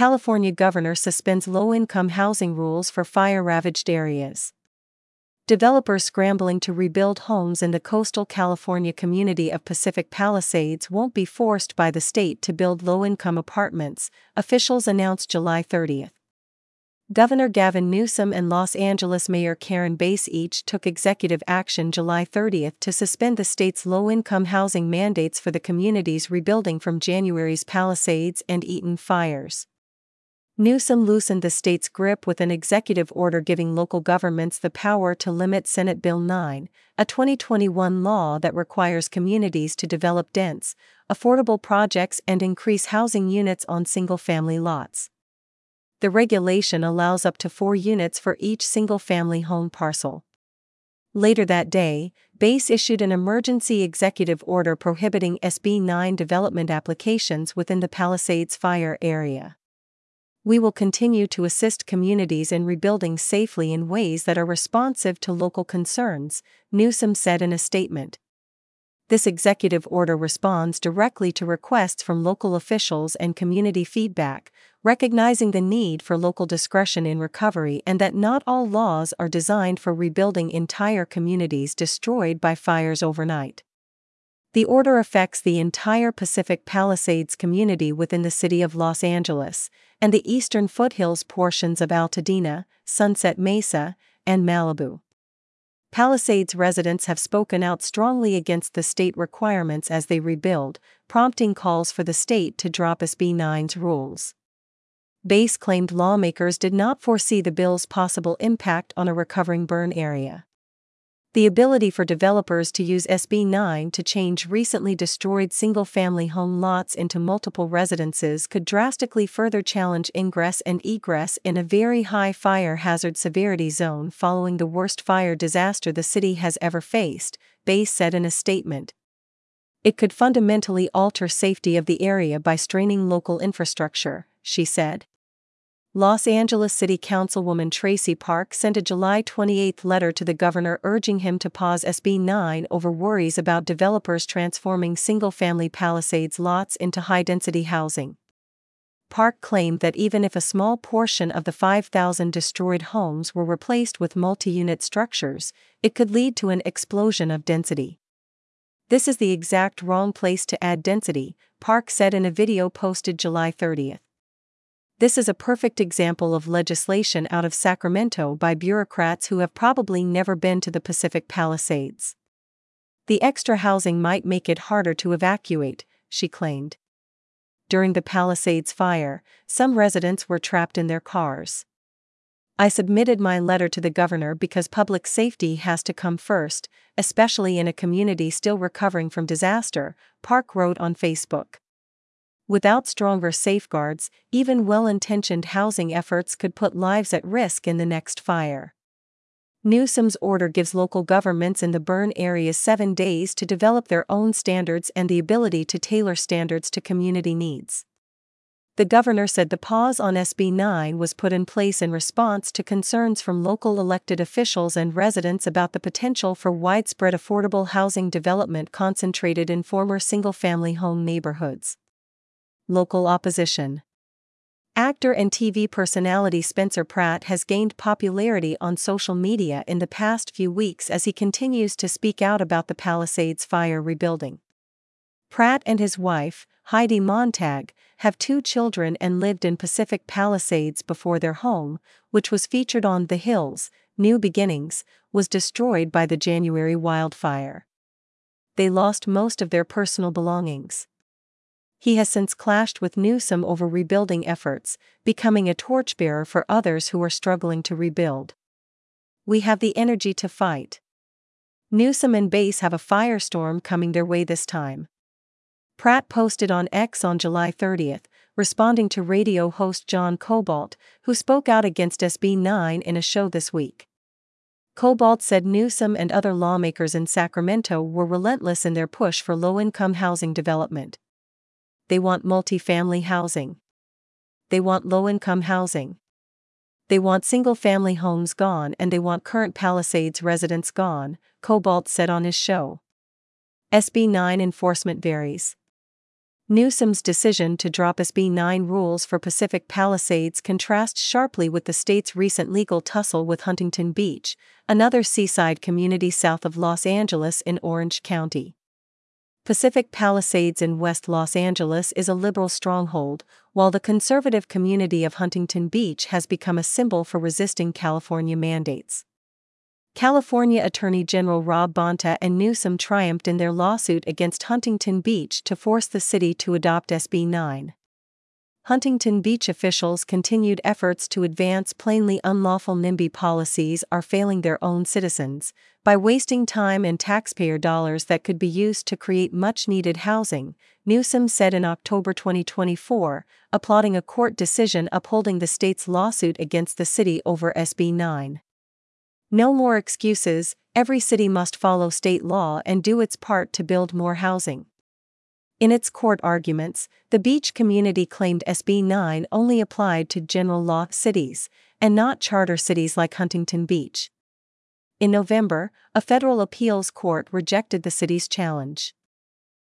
California governor suspends low-income housing rules for fire-ravaged areas. Developers scrambling to rebuild homes in the coastal California community of Pacific Palisades won't be forced by the state to build low-income apartments, officials announced July 30. Governor Gavin Newsom and Los Angeles Mayor Karen Bass each took executive action July 30 to suspend the state's low-income housing mandates for the communities rebuilding from January's Palisades and Eaton fires. Newsom loosened the state's grip with an executive order giving local governments the power to limit Senate Bill 9, a 2021 law that requires communities to develop dense, affordable projects and increase housing units on single-family lots. The regulation allows up to 4 units for each single-family home parcel. Later that day, Bass issued an emergency executive order prohibiting SB 9 development applications within the Palisades fire area. We will continue to assist communities in rebuilding safely in ways that are responsive to local concerns, Newsom said in a statement. This executive order responds directly to requests from local officials and community feedback, recognizing the need for local discretion in recovery and that not all laws are designed for rebuilding entire communities destroyed by fires overnight. The order affects the entire Pacific Palisades community within the city of Los Angeles, and the eastern foothills portions of Altadena, Sunset Mesa, and Malibu. Palisades residents have spoken out strongly against the state requirements as they rebuild, prompting calls for the state to drop SB 9's rules. Bass claimed lawmakers did not foresee the bill's possible impact on a recovering burn area. The ability for developers to use SB 9 to change recently destroyed single-family home lots into multiple residences could drastically further challenge ingress and egress in a very high fire hazard severity zone following the worst fire disaster the city has ever faced, Bass said in a statement. It could fundamentally alter safety of the area by straining local infrastructure, she said. Los Angeles City Councilwoman Tracy Park sent a July 28 letter to the governor urging him to pause SB 9 over worries about developers transforming single-family Palisades lots into high-density housing. Park claimed that even if a small portion of the 5,000 destroyed homes were replaced with multi-unit structures, it could lead to an explosion of density. This is the exact wrong place to add density, Park said in a video posted July 30. This is a perfect example of legislation out of Sacramento by bureaucrats who have probably never been to the Pacific Palisades. The extra housing might make it harder to evacuate, she claimed. During the Palisades fire, some residents were trapped in their cars. I submitted my letter to the governor because public safety has to come first, especially in a community still recovering from disaster, Park wrote on Facebook. Without stronger safeguards, even well-intentioned housing efforts could put lives at risk in the next fire. Newsom's order gives local governments in the burn areas 7 days to develop their own standards and the ability to tailor standards to community needs. The governor said the pause on SB 9 was put in place in response to concerns from local elected officials and residents about the potential for widespread affordable housing development concentrated in former single-family home neighborhoods. Local opposition. Actor and TV personality Spencer Pratt has gained popularity on social media in the past few weeks as he continues to speak out about the Palisades fire rebuilding. Pratt and his wife, Heidi Montag, have 2 children and lived in Pacific Palisades before their home, which was featured on The Hills, New Beginnings, was destroyed by the January wildfire. They lost most of their personal belongings. He has since clashed with Newsom over rebuilding efforts, becoming a torchbearer for others who are struggling to rebuild. We have the energy to fight. Newsom and Bass have a firestorm coming their way this time. Pratt posted on X on July 30, responding to radio host John Cobalt, who spoke out against SB 9 in a show this week. Cobalt said Newsom and other lawmakers in Sacramento were relentless in their push for low-income housing development. They want multi-family housing. They want low-income housing. They want single-family homes gone and they want current Palisades residents gone, Cobalt said on his show. SB 9 enforcement varies. Newsom's decision to drop SB 9 rules for Pacific Palisades contrasts sharply with the state's recent legal tussle with Huntington Beach, another seaside community south of Los Angeles in Orange County. Pacific Palisades in West Los Angeles is a liberal stronghold, while the conservative community of Huntington Beach has become a symbol for resisting California mandates. California Attorney General Rob Bonta and Newsom triumphed in their lawsuit against Huntington Beach to force the city to adopt SB 9. Huntington Beach officials' continued efforts to advance plainly unlawful NIMBY policies are failing their own citizens by wasting time and taxpayer dollars that could be used to create much-needed housing, Newsom said in October 2024, applauding a court decision upholding the state's lawsuit against the city over SB 9. No more excuses, every city must follow state law and do its part to build more housing. In its court arguments, the beach community claimed SB 9 only applied to general law cities, and not charter cities like Huntington Beach. In November, a federal appeals court rejected the city's challenge.